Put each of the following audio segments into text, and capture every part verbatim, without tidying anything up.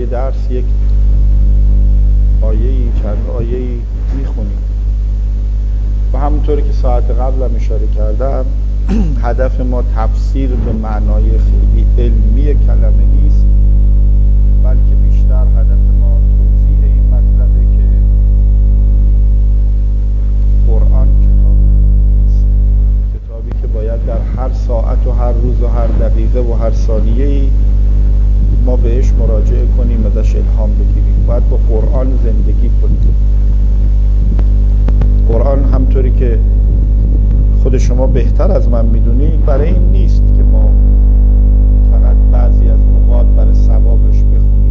درس یک آیه‌ای چند آیه‌ای میخونیم و همونطوری که ساعت قبلم اشاره کردم هدف ما تفسیر به معنای خیلی علمی کلمه نیست، بلکه بیشتر هدف ما توضیح این مطلبه که قرآن کتابی نیست، کتابی که باید در هر ساعت و هر روز و هر دقیقه و هر ثانیه‌ای ما بهش مراجعه کنیم، ازش الهام بگیریم. باید با قرآن زندگی کنیم. قرآن همطوری که خود شما بهتر از من میدونید برای این نیست که ما فقط بعضی از اوقات برای ثوابش بخونیم.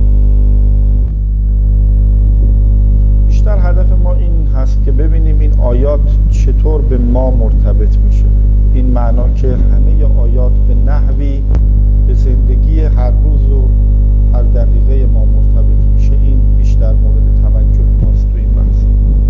بیشتر هدف ما این هست که ببینیم این آیات چطور به ما مرتبط میشه. این معنا که همه آیات به نحوی به زندگی هر روز و هر دقیقه ما مرتبط میشه، این بیشتر مورد توجه ماست تو این بحث.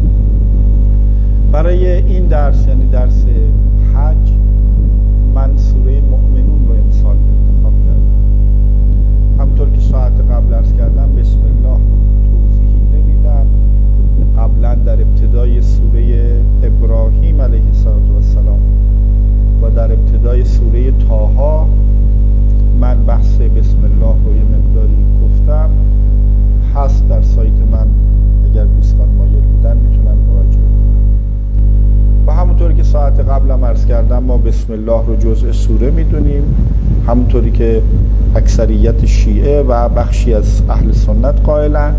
برای این درس، یعنی درس حج، من سوره مؤمنون رو امسال انتخاب کردم. همطور که ساعت قبل عرض کردم بسم الله توضیحی نمیدم. قبلا در ابتدای سوره ابراهیم علیه السلام و در ابتدای سوره طه من بحث بسم الله رو یه مقداری گفتم، هست در سایت من، اگر دوستان مایل بودن میتونن مراجعه کنن. و همونطوری که ساعت قبلم عرض کردم ما بسم الله رو جزء سوره میدونیم، همونطوری که اکثریت شیعه و بخشی از اهل سنت قائلن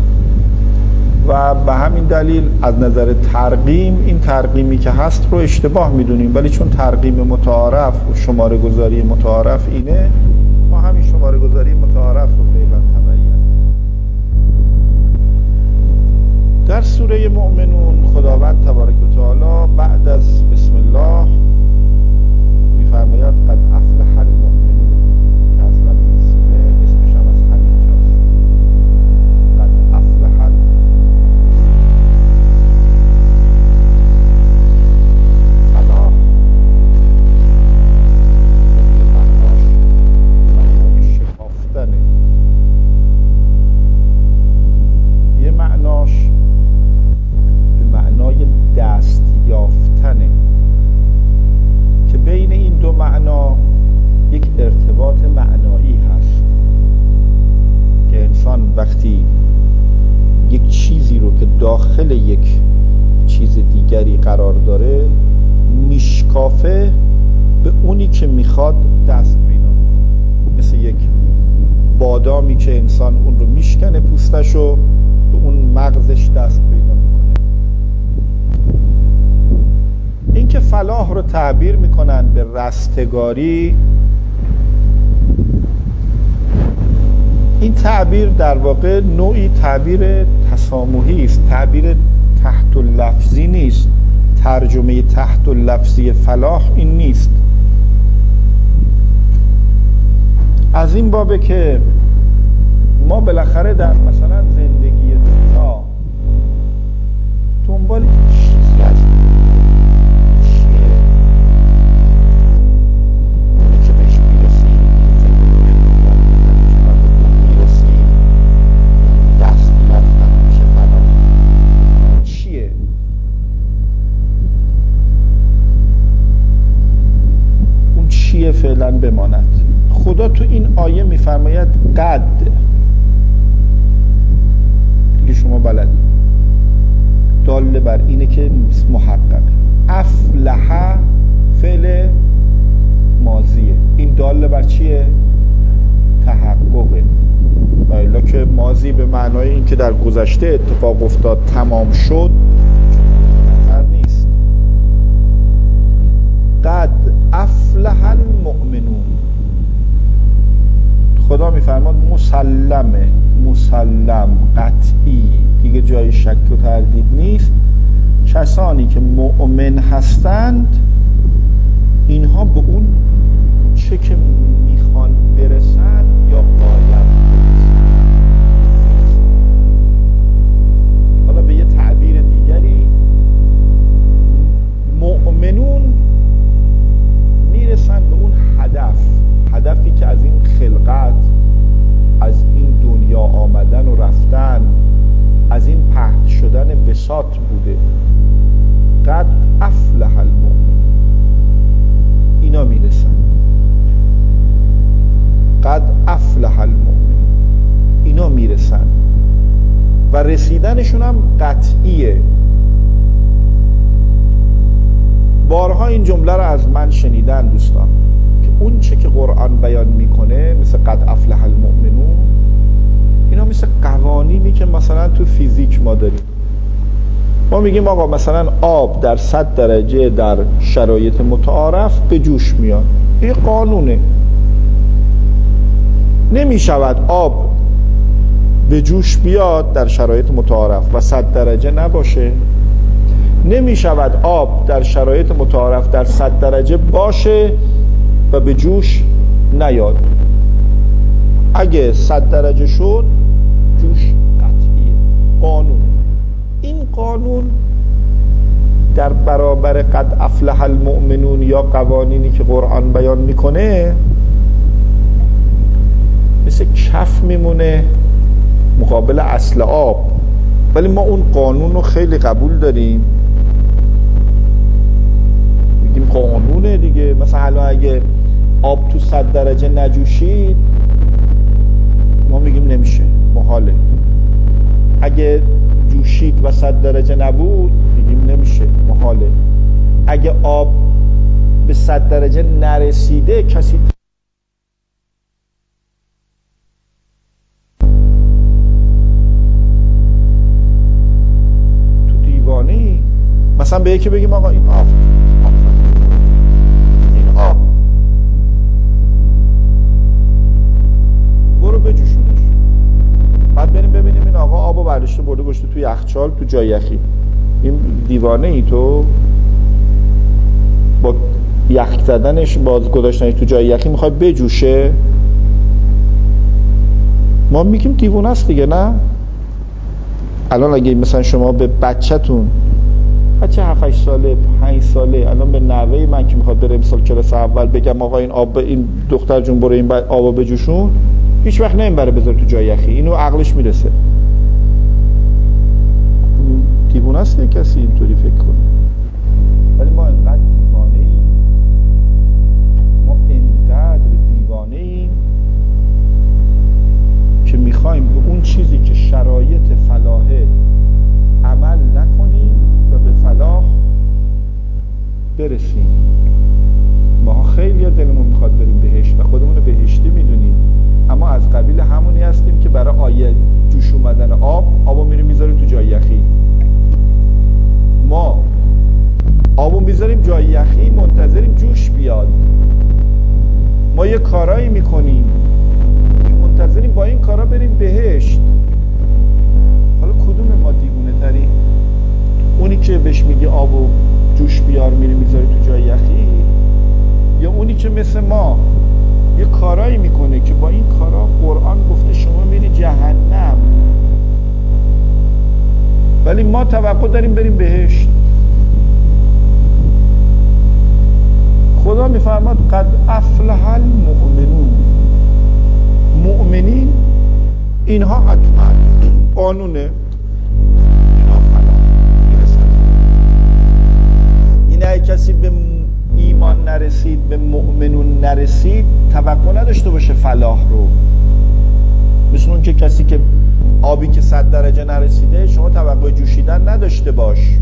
و به همین دلیل از نظر ترقیم این ترقیمی که هست رو اشتباه میدونیم، ولی چون ترقیم متعارف و شماره گذاری متعارف اینه، ما همین شماره گذاری متعارف رو فعلا تبعیت. در سوره مؤمنون خداوند تبارک و تعالی بعد از بسم الله میفرماید قد افلح المؤمنون، که اصلا این سوره اسمش هم از همین جاست. قد افلح المؤمنون. فلاح به معناش معنای شکافتنه، یه معناش به معنای دست یافتنه که بین این دو معنا یک ارتباط معنایی هست که انسان وقتی یک چیزی رو که داخل یک چیز دیگری قرار داره میشکافه، به اونی که میخواد دست پیدا کنه. مثل یک بادامی که انسان اون رو میشکنه پوستشو، به اون مغزش دست پیدا میکنه. این که فلاح رو تعبیر میکنن به رستگاری، این تعبیر در واقع نوعی تعبیر تسامحی است، تعبیر تحت اللفظی نیست. ترجمه تحت اللفظی فلاح این نیست. از این بابه که ما بالاخره در مثلا زندگی دنیا دنبال چیزی از چیه اونی که بهش میرسیم، زندگی دنیا چنان به اون میرسیم، دست یافتن میشه فلاح. اون چیه؟ اون چیه فعلا بماند. خدا تو این آیه میفرماید قد، دیگه شما بلدید، دال بر اینه که محقق. افلح فعل ماضیه، این دال بر چیه؟ تحققه. الا که ماضی به معنای این که در گذشته اتفاق افتاد تمام شد نظر نیست. قد افلح المؤمنون، خدا میفرماد مسلمه، مسلم، قطعی، دیگه جای شک و تردید نیست، کسانی که مؤمن هستند اینها به اون چه که میخوان برسن یا باید برسن. حالا به یه تعبیر دیگری، مؤمنون میرسن به اون هدف، هدفی که از این خلقت، از این دنیا آمد و رسیدنشون هم قطعیه. بارها این جمله رو از من شنیدن دوستان که اون چه که قرآن بیان میکنه مثل قد افلح المؤمنون، اینا مثل قوانینی که مثلا تو فیزیک ما داریم. ما میگیم آقا مثلا آب در صد درجه در شرایط متعارف به جوش میاد، این قانونه. نمیشود آب به جوش بیاد در شرایط متعارف و صد درجه نباشه، نمیشود آب در شرایط متعارف در صد درجه باشه و به جوش نیاد. اگه صد درجه شد جوش قطعیه، قانون. این قانون در برابر قد افلح المؤمنون یا قوانینی که قرآن بیان میکنه مثل کف میمونه مقابل اصل آب. ولی ما اون قانون رو خیلی قبول داریم، میگیم قانونه دیگه. مثلا الان اگه آب تو صد درجه نجوشید ما میگیم نمیشه، محاله. اگه جوشید و صد درجه نبود میگیم نمیشه، محاله. اگه آب به صد درجه نرسیده کسی تو دیوانه‌ای. مثلا به یکی بگیم آقا این آب این آب برو بجوشونش، بعد بریم ببینیم این آقا آبو برداشته برده گذاشته تو یخچال تو جای یخی. این دیوانه ای تو؟ با یخ زدنش باز گذاشتنش تو جای یخی میخوای بجوشه؟ ما میگیم دیوانه است دیگه. نه الان اگه مثلا شما به بچه‌تون، بچه هفت هشت ساله پنج ساله، الان به نوه من که میخواد بره امسال کلاس اول بگم آقا این آب این دختر جون برو این آبو بجوشون، هیچ وقت نمیبره بذار تو جای یخی، اینو عقلش میرسه. دیوانه است یه کسی اینطوری فکر کنه. ولی ما انقدر دیوانه ایم، ما انقدر دیوانه ایم که میخوایم به اون چیزی که شرایط فلاحه عمل نکنیم و به فلاح برسیم. ما خیلی دلمون میخواد بریم بهشت و خودمون رو بهشتی میدونیم، اما از قبیل همونی هستیم که برای آیه جوش اومدن آب آبو میره میذاره تو جای یخی. ما آبو میذاریم جای یخی منتظریم جوش بیاد. ما یه کارایی میکنیم که منتظریم با این کارا بریم بهشت. حالا کدوم ما دیوونه تریم؟ اونی که بهش میگه آبو جوش بیار میره میذاره تو جای یخی، یا اونی که مثل ما یه کارایی میکنه که با این کارا قرآن گفته شما میری جهنم، ولی ما توقع داریم بریم بهشت؟ خدا میفرماد قد افلح المؤمنون. مؤمنین اینها حتما قانونه، اینها فلاح میرسن. این اگه کسی به ایمان نرسید، به مؤمنون نرسید، توقع نداشته باشه فلاح رو. مثل اون که کسی که آبی که صد درجه نرسیده شما توقع جوشیدن نداشته باش.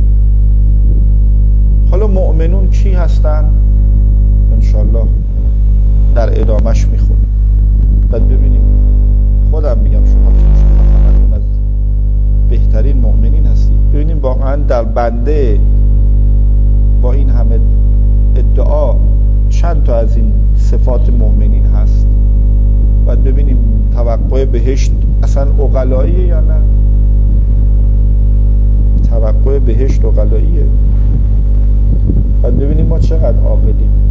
حالا مؤمنون کی هستن؟ انشالله در ادامش میخونیم بعد ببینیم. خودم میگم شما همتون از بهترین مؤمنین هستید. ببینیم واقعا در بنده با این همه ادعا چند تا از این صفات مؤمنین هست. بعد ببینیم توقع بهشت اصلا عقلاییه یا نه. توقع بهشت عقلاییه. بعد ببینیم ما چقدر عاقلیم.